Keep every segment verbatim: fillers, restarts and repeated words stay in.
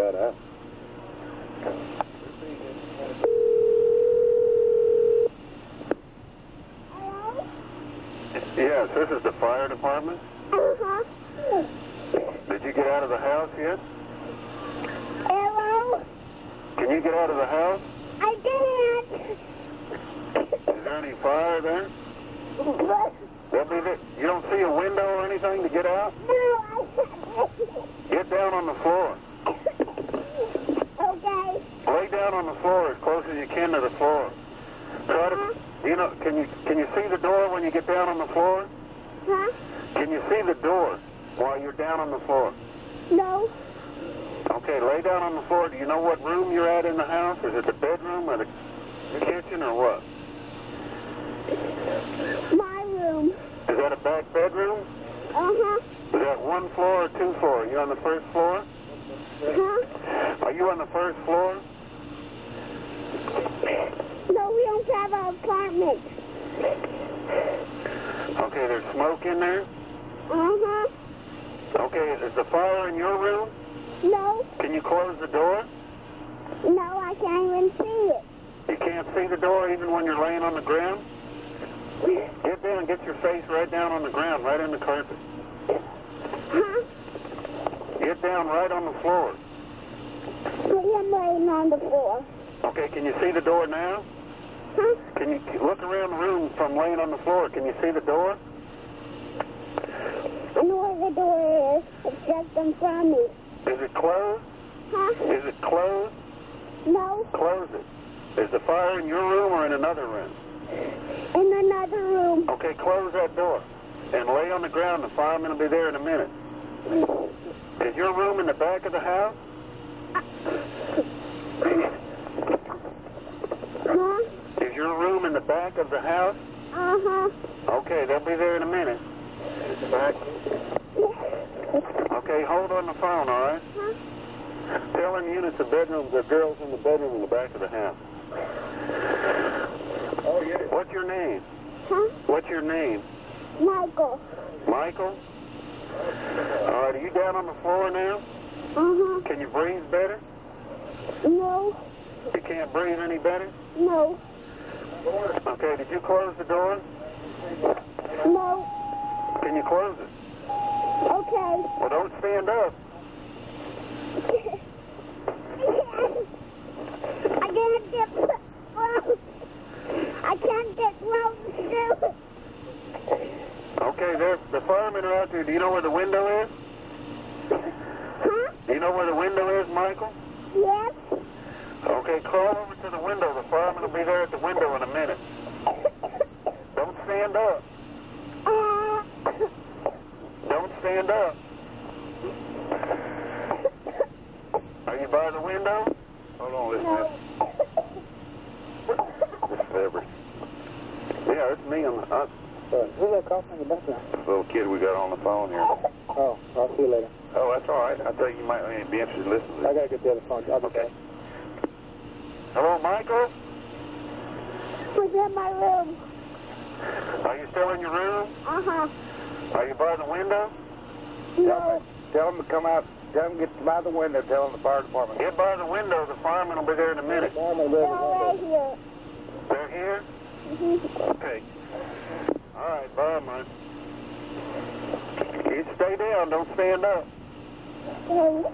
got out. Hello? Yes, this is the fire department. Uh-huh. Did you get out of the house yet? Hello? Can you get out of the house? I didn't. Is there any fire there? But, There'll be the, you don't see a window or anything to get out? no, I Get down on the floor. Okay. Lay down on the floor as close as you can to the floor. Try to, you know, can you can you see the door when you get down on the floor? Huh? Can you see the door while you're down on the floor? No. Okay, lay down on the floor. Do you know what room you're at in the house? Is it the bedroom or the kitchen or what? My room. Is that a back bedroom? Uh-huh. Is that one floor or two floor? Are you on the first floor? Huh? Are you on the first floor? No, we don't have an apartment. Okay, there's smoke in there? Uh-huh. Okay, is the fire in your room? No. Can you close the door? No, I can't even see it. You can't see the door even when you're laying on the ground? Get down, get your face right down on the ground, right in the carpet. Huh? Get down right on the floor. I am laying on the floor. Okay, can you see the door now? Huh? Can you look around the room from laying on the floor? Can you see the door? I know where the door is. It's just in front of me. Is it closed? Huh? Is it closed? No. Close it. Is the fire in your room or in another room? In another room. Okay, close that door. And lay on the ground. The fireman will be there in a minute. Is your room in the back of the house? Huh? Is your room in the back of the house? Uh-huh. Okay, they'll be there in a minute. Back. Okay, hold on the phone, all right? Huh? Tell them units of bedrooms, the girls in the bedroom in the back of the house. Oh, yeah. What's your name? Huh? What's your name? Michael. Michael? All right, are you down on the floor now? Uh-huh. Can you breathe better? No. You can't breathe any better? No. Okay, did you close the door? No. Can you close it? Okay. Well, don't stand up. I can't get close. I can't get close to it. Okay, there, the firemen are out there. Do you know where the window is? Huh? Do you know where the window is, Michael? Yes. Okay, crawl over to the window. The fireman will be there at the window in a minute. Don't stand up. Uh, Don't stand up. Are you by the window? Hold on, listen. no. This is Everett. Yeah, it's me on the... Uh, Who's that coughing in the background? little kid we got on the phone here. Oh, I'll see you later. Oh, that's all right. I think you might be interested in listening to I this. gotta get the other phone. I'll be Okay. back. Hello, Michael? Who's in my room? Are you still in your room? Uh-huh. Are you by the window? No. Tell them to come out. Tell them to get by the window. Tell them the fire department. Get by the window. The fireman will be there in a minute. They're right here. They're here? Mm-hmm. Okay. All right, bye, man. You stay down. Don't stand up. Okay.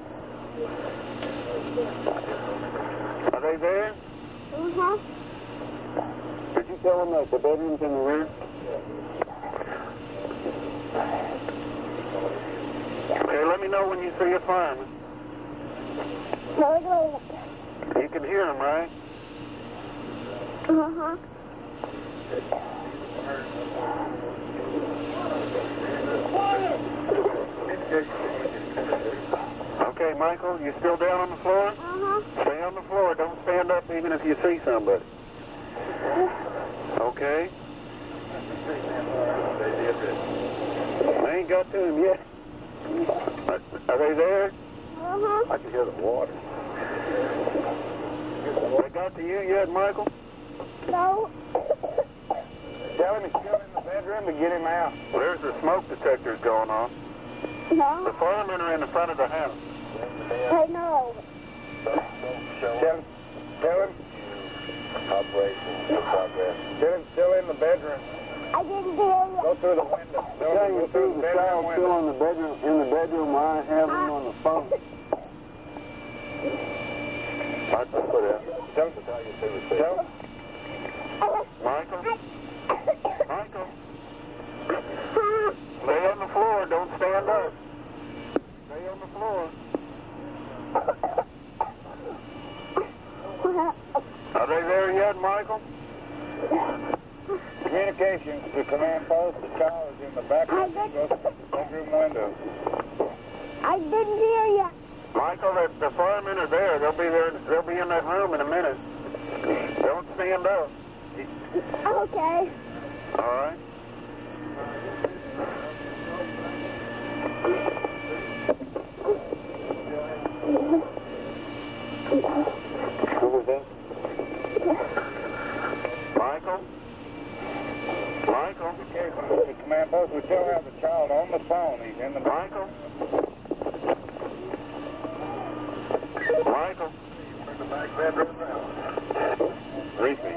Are they there? Uh-huh. Did you tell them that the bedroom's in the rear? Okay, let me know when you see a fireman. Hold on. You can hear him, right? Uh-huh. Okay, Michael, you still down on the floor? Uh-huh. Stay on the floor. Don't stand up even if you see somebody. Okay? I ain't got to him yet. Are they there? Uh-huh. I can hear the water. They got to you yet, Michael? No. Tell him he's still in the bedroom to get him out. Well, there's the smoke detectors going on. The No. firemen are in the front of the house. I know. Kevin, Kevin, operation, in progress. Kevin's still in the bedroom. I didn't hear you. Go through the window. Go, Yeah, go you through see the the bedroom child still window. in the bedroom, in the bedroom. I have him on the phone. Michael, put it. Tell him to tell you to Tell him. Michael? Michael? Lay on the floor. Don't stand up. Stay on the floor. Are they there yet, Michael? Communications to command post. The child is in the back room. Go through the bedroom window. I didn't hear you. Michael, the, the firemen are there. They'll be there. They'll be in that room in a minute. Don't stand up. Okay. All right. Who was that? Michael? Michael? Communications to command post. We still have the child on the phone. He's in the Michael? Michael? the back bedroom now. Repeat.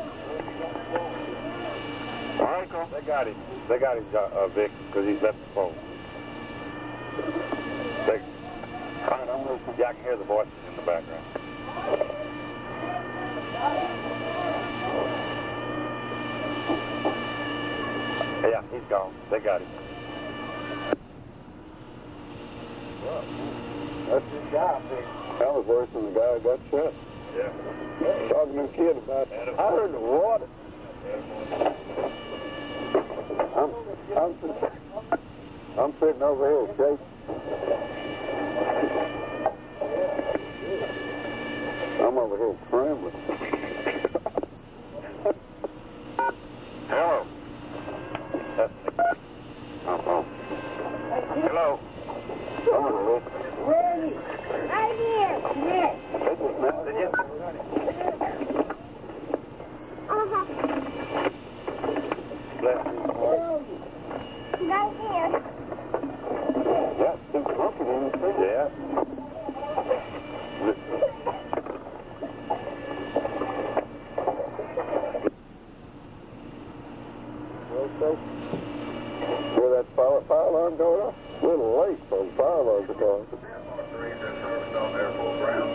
Michael? They got him. They got him, uh, Vic, because he's left the phone. They, All right, I'm listening. yeah, I can hear the voices in the background. Yeah, he's gone. They got him. Well, that's his job, Vic. That was worse than the guy who got shot. Yeah. Talking to the kid about it. I heard the water. I'm, I'm, I'm sitting over here shaking. I'm over here trembling. Hello. Uh-oh. Hello. I'm gonna look. Where are you? Right here. Yes. They just messed you. Uh-huh. Bless you. Right here. Yeah, it's too comfortable. Yeah. Hear that fire, fire alarm going off? A little late for the fire alarm to go off. Three, that's on Air Force Ground.